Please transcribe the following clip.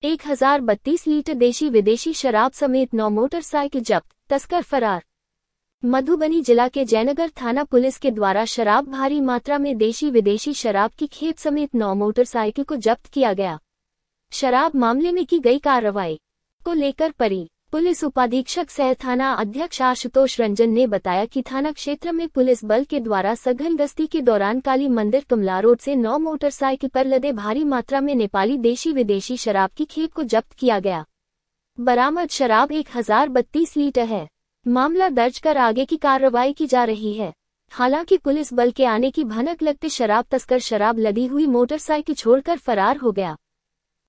1032 litre देशी विदेशी शराब समेत 9 मोटरसाइकिल जब्त, तस्कर फरार। मधुबनी जिला के जयनगर थाना पुलिस के द्वारा शराब भारी मात्रा में देशी विदेशी शराब की खेप समेत 9 मोटरसाइकिल को जब्त किया गया। शराब मामले में की गई कार्रवाई को लेकर पुलिस उपाधीक्षक सह थाना अध्यक्ष आशुतोष रंजन ने बताया कि थाना क्षेत्र में पुलिस बल के द्वारा सघन गश्ती के दौरान काली मंदिर कमला रोड से 9 मोटरसाइकिल पर लदे भारी मात्रा में नेपाली देशी विदेशी शराब की खेप को जब्त किया गया। बरामद शराब 1032 लीटर है। मामला दर्ज कर आगे की कार्रवाई की जा रही है। हालांकि पुलिस बल के आने की भनक लगते शराब तस्कर शराब लदी हुई मोटरसाइकिल छोड़कर फरार हो गया।